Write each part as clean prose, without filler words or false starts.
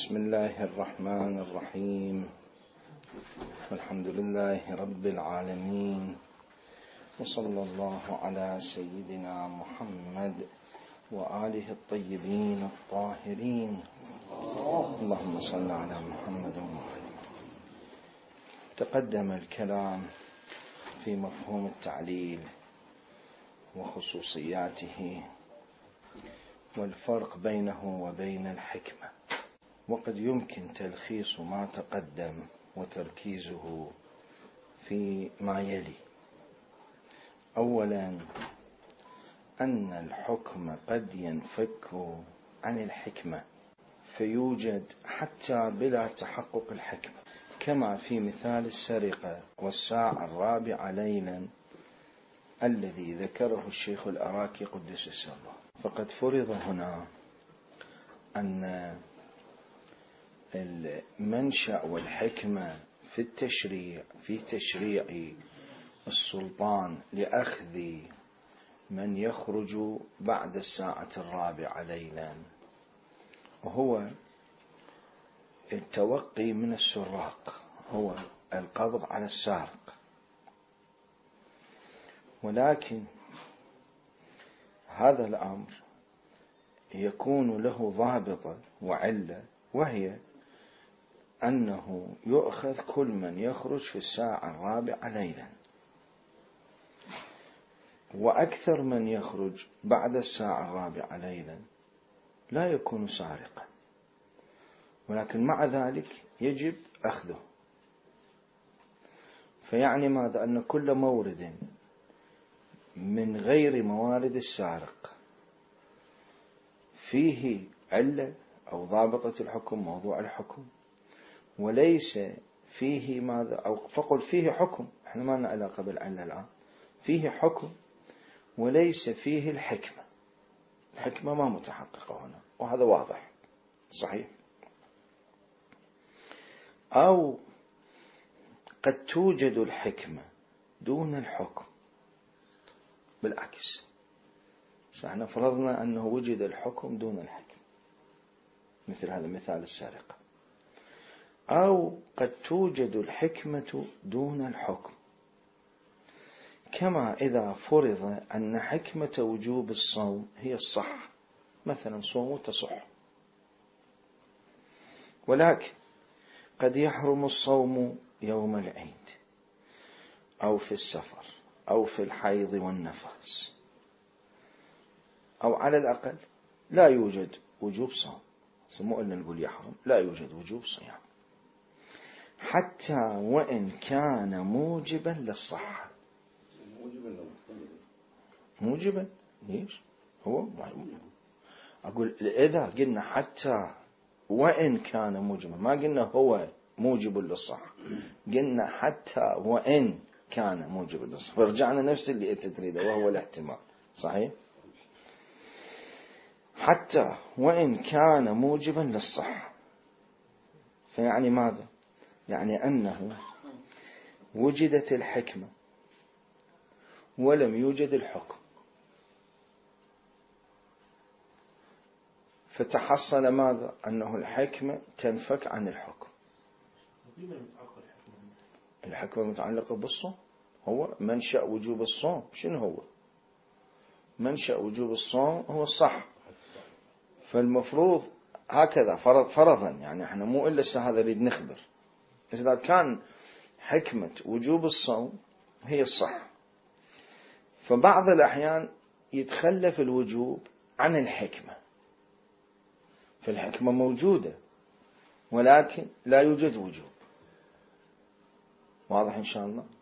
بسم الله الرحمن الرحيم. والحمد لله رب العالمين، وصلى الله على سيدنا محمد وآله الطيبين الطاهرين. اللهم صل على محمد وآله. تقدم الكلام في مفهوم التعليل وخصوصياته والفرق بينه وبين الحكمة، وقد يمكن تلخيص ما تقدم وتركيزه في ما يلي. أولا، أن الحكم قد ينفك عن الحكمة فيوجد حتى بلا تحقق الحكمة، كما في مثال السرقة والساعة الرابعة ليلا الذي ذكره الشيخ الأراكي قدس سره. فقد فرض هنا أن المنشأ والحكمة في تشريع السلطان لأخذ من يخرج بعد الساعة الرابعة ليلا، وهو التوقي من السراق، هو القبض على السارق. ولكن هذا الأمر يكون له ضابطة وعلة، وهي أنه يؤخذ كل من يخرج في الساعة الرابعة ليلا، وأكثر من يخرج بعد الساعة الرابعة ليلا لا يكون سارقا، ولكن مع ذلك يجب أخذه. فيعني ماذا؟ أن كل مورد من غير موارد السارق فيه علة أو ضابطة الحكم، موضوع الحكم، وليس فيه ماذا، أو فقل فيه حكم، احنا ما لنا علاقة بالعلة الآن، فيه حكم وليس فيه الحكمة. الحكمة ما متحققة هنا، وهذا واضح صحيح. أو قد توجد الحكمة دون الحكم، بالعكس، احنا فرضنا أنه وجد الحكم دون الحكم، مثل هذا مثال السرقة. أو قد توجد الحكمة دون الحكم، كما إذا فرض أن حكمة وجوب الصوم هي الصح، مثلا صوموا تصح، ولكن قد يحرم الصوم يوم العيد أو في السفر أو في الحيض والنفاس، أو على الأقل لا يوجد وجوب صوم، مو إلا نقول يحرم، لا يوجد وجوب صيام، حتى وإن كان موجبا للصحة. موجبا ليش؟ هو أقول إذا قلنا حتى وإن كان موجبا، ما قلنا هو موجب للصحة، قلنا حتى وإن كان موجب للصحة، فرجعنا نفس اللي أنت تريده وهو الاحتمال. صحيح؟ حتى وإن كان موجبا للصحة، فيعني ماذا؟ يعني أنه وجدت الحكمة ولم يوجد الحكم، فتحصل ماذا؟ أنه الحكمة تنفك عن الحكم. الحكمة متعلقة بالصوم، هو منشأ وجوب الصوم. شنو هو منشأ وجوب الصوم؟ هو الصح. فالمفروض هكذا فرضا، يعني احنا مو إلا هذا اللي نخبر، إذا كان حكمة وجوب الصوم هي الصح، فبعض الأحيان يتخلف الوجوب عن الحكمة، فالحكمة موجودة ولكن لا يوجد وجوب. واضح إن شاء الله؟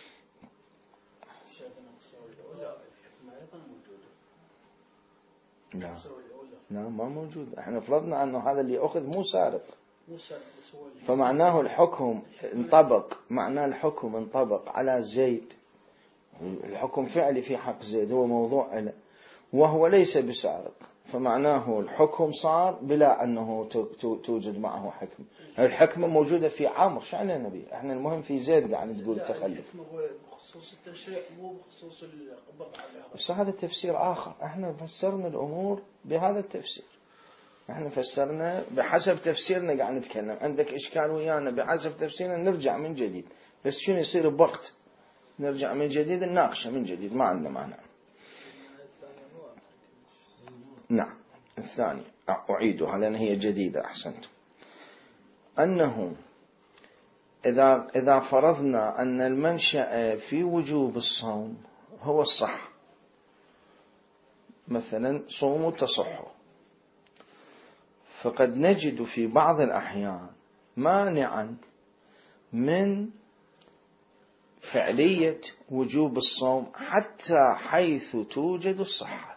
لا ما موجود. احنا فرضنا أنه هذا اللي أخذ مو سارق، فمعناه الحكم انطبق، معناه الحكم انطبق على زيد، الحكم فعلي في حق زيد، هو موضوع له، وهو ليس بسارق، فمعناه الحكم صار بلا أنه توجد معه حكم. الحكمة موجودة في عمرو، شو علينا به احنا؟ المهم في زيد قاعد تقول التخلف. بخصوص التشريع مو بخصوص القبض على. بس هذا تفسير آخر، احنا فسرنا الأمور بهذا التفسير. احنا فسرنا بحسب تفسيرنا، قاعد نتكلم. عندك إشكال ويانا بحسب تفسيرنا نرجع من جديد، بس شنو يصير بوقت نرجع من جديد نناقشه من جديد، ما عندنا معنى. نعم الثاني أعيدها لأن هي جديدة. أحسنت. أنه إذا فرضنا أن المنشأ في وجوب الصوم هو الصح، مثلا صوموا تصحوا، فقد نجد في بعض الأحيان مانعا من فعلية وجوب الصوم حتى حيث توجد الصحة.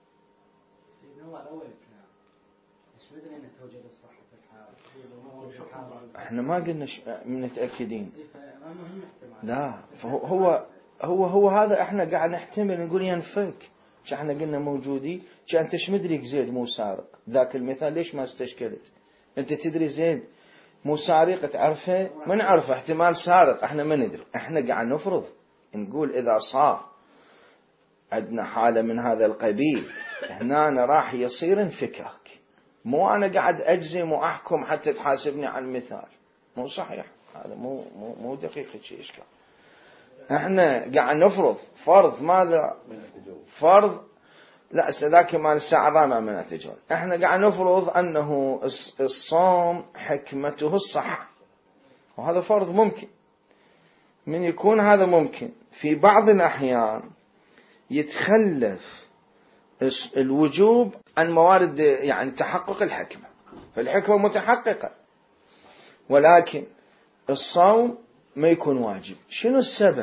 احنا ما قلنا متأكدين، لا هو هذا احنا قاعد نحتمل نقول ينفك. مش احنا قلنا موجودي؟ انت ايش مدريك زيد مو سارق؟ ذاك المثال ليش ما استشكلت؟ انت تدري زيد مو سارق تعرفه؟ ما نعرفه، احتمال سارق احنا ما ندري. احنا قاعد نفرض نقول اذا صار عندنا حالة من هذا القبيل هنا راح يصير انفكاك. مو انا قاعد اجزم واحكم حتى تحاسبني على المثال، مو صحيح هذا، مو دقيقة شيء اشكال. احنا قاعد نفرض فرض ماذا؟ فرض لا ذاك مال الساعة الرابعة من التجول. احنا قاعد نفرض انه الصوم حكمته الصح، وهذا فرض ممكن. من يكون هذا ممكن في بعض الأحيان يتخلف الوجوب عن موارد يعني تحقق الحكمة، فالحكمة متحققة ولكن الصوم ما يكون واجب. شنو السبب؟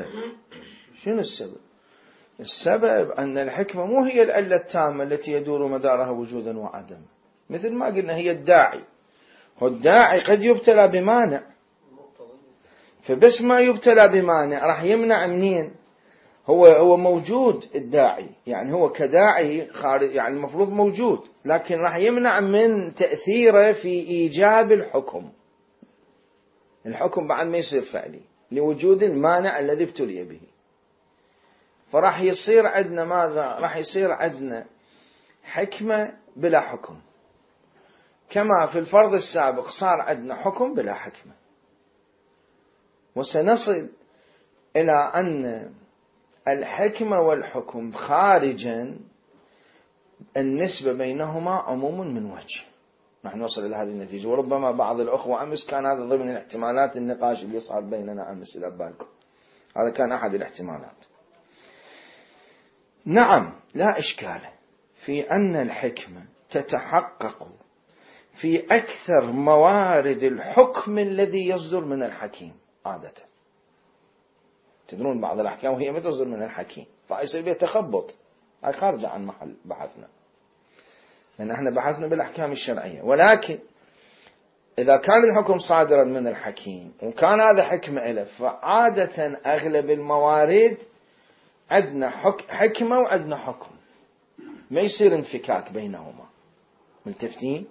السبب أن الحكمة مو هي العلة التامة التي يدور مدارها وجودا وعدم، مثل ما قلنا هي الداعي. والداعي قد يبتلى بمانع، فبس ما يبتلى بمانع راح يمنع منين؟ هو موجود الداعي، يعني هو كداعي خارج يعني المفروض موجود، لكن راح يمنع من تأثيره في إيجاب الحكم. الحكم بعد ما يصير فعلي لوجود المانع الذي ابتلي به. فراح يصير عندنا ماذا؟ راح يصير عندنا حكمة بلا حكم، كما في الفرض السابق صار عندنا حكم بلا حكمة. وسنصل إلى أن الحكمة والحكم خارجا النسبة بينهما عموم من وجه. نحن نوصل إلى هذه النتيجة. وربما بعض الأخوة أمس كان هذا ضمن الاحتمالات النقاش اللي صار بيننا أمس إلى بالكم، هذا كان أحد الاحتمالات. نعم لا إشكال في أن الحكمة تتحقق في أكثر موارد الحكم الذي يصدر من الحكيم عادة. تدرون بعض الأحكام وهي ما تصدر من الحكيم فيصير بها تخبط، هاي خارجة عن محل بحثنا، لأن احنا بحثنا بالأحكام الشرعية. ولكن إذا كان الحكم صادرا من الحكيم وكان هذا حكمة إله، فعادة أغلب الموارد عندنا حكمة وعندنا حكم، ما يصير انفكاك بينهما. ملتفتين؟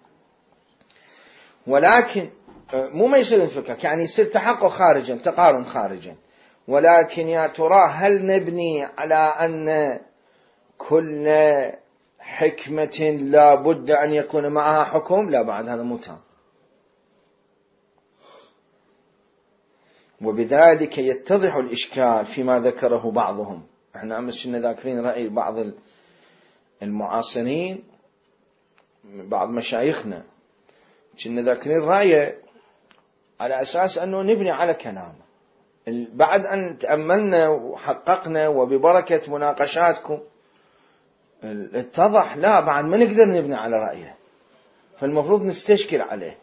ولكن مو ما يصير انفكاك، يعني يصير تحقق خارجا، تقارن خارجا. ولكن يا ترى هل نبني على أن كل حكمة لا بد أن يكون معها حكم؟ لا، بعد هذا مو تام. وبذلك يتضح الإشكال فيما ذكره بعضهم. احنا أمس كنا ذاكرين رأي بعض المعاصرين، بعض مشايخنا كنا ذاكرين رأيه على أساس أنه نبني على كلامه. بعد أن تأملنا وحققنا وببركة مناقشاتكم اتضح لا، بعد ما نقدر نبني على رأيه، فالمفروض نستشكل عليه.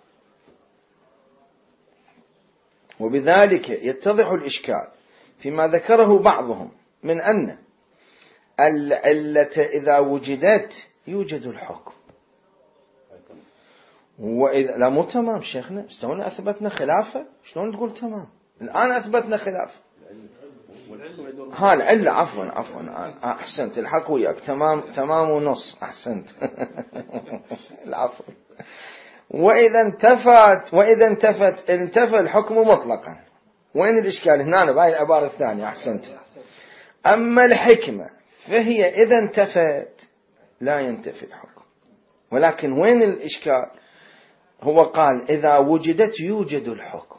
وبذلك يتضح الإشكال فيما ذكره بعضهم من أن العلة إذا وجدت يوجد الحكم. وإذا لا مو تمام شيخنا، استونا أثبتنا خلافة. شلون تقول تمام؟ الآن أثبتنا خلافة. العلة عفوا أحسنت، الحق وياك، تمام ونص، أحسنت. العفو. وإذا انتفى الحكم مطلقا. وين الإشكال هنا؟ بهاي العبارة الثانية. أحسنت. أما الحكمة فهي إذا انتفت لا ينتفي الحكم. ولكن وين الإشكال؟ هو قال إذا وجدت يوجد الحكم.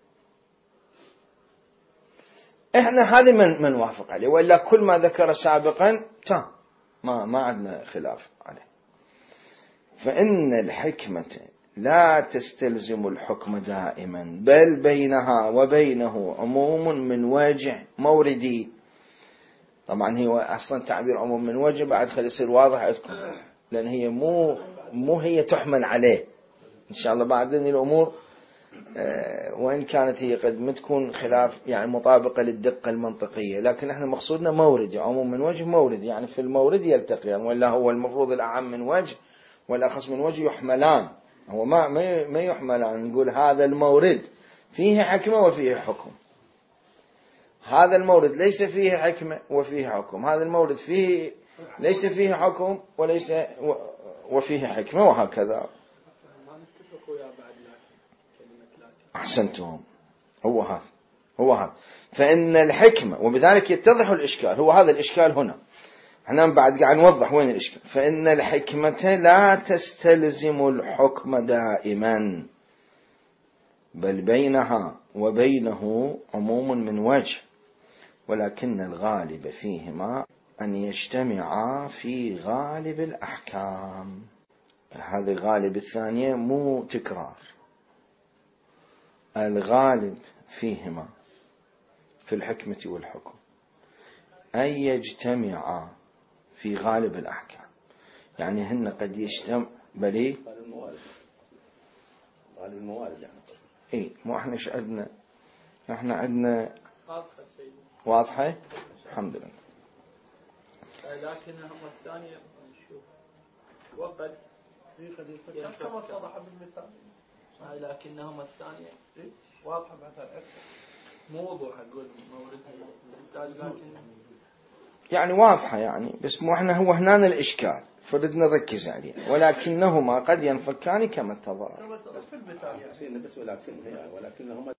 إحنا هذه من وافق عليه، وإلا كل ما ذكر سابقا تام ما عندنا خلاف عليه. فإن الحكمة لا تستلزم الحكم دائما، بل بينها وبينه عموم من وجه موردي. طبعا هي أصلا تعبير عموم من وجه بعد خلي يصير واضح عندكم، لأن هي مو هي تحمل عليه إن شاء الله بعدين الأمور، وإن كانت هي قد ما تكون خلاف يعني مطابقة للدقة المنطقية، لكن احنا مقصودنا مورد، عموم من وجه مورد، يعني في المورد يلتقيان، ولا هو المفروض الأعم من وجه والأخص من وجه يحملان. هو ما يحملان، نقول هذا المورد فيه حكمة وفيه حكم، هذا المورد ليس فيه حكمة وفيه حكم، هذا المورد فيه ليس فيه حكم وليس وفيه حكمة، وهكذا. أحسنتم، هو هذا. فإن الحكمة، وبذلك يتضح الإشكال، هو هذا الإشكال هنا، احنا بعد قاعد نوضح وين الإشكال. فإن الحكمة لا تستلزم الحكم دائما، بل بينها وبينه عموم من وجه، ولكن الغالب فيهما أن يجتمعا في غالب الأحكام. هذا الغالب الثانية مو تكرار، الغالب فيهما في الحكمة والحكم أن يجتمعا في غالب الأحكام، يعني هن قد يجتمع بلي غالب الموارد يعني. إيه مو احنا عندنا، احنا عندنا واضحة الحمد لله. لكن هم الثانية نشوف وقد كما اتضح بالمثال، لكنهم الثانية واضحة مثلا أكثر، مو وضوح أقول موردها لكن يعني واضحة يعني، بس مو احنا هو هنا الإشكال فردنا نركز عليه، ولكنهما قد ينفكان كما اتضح. في المثال يعني بس ولكنهما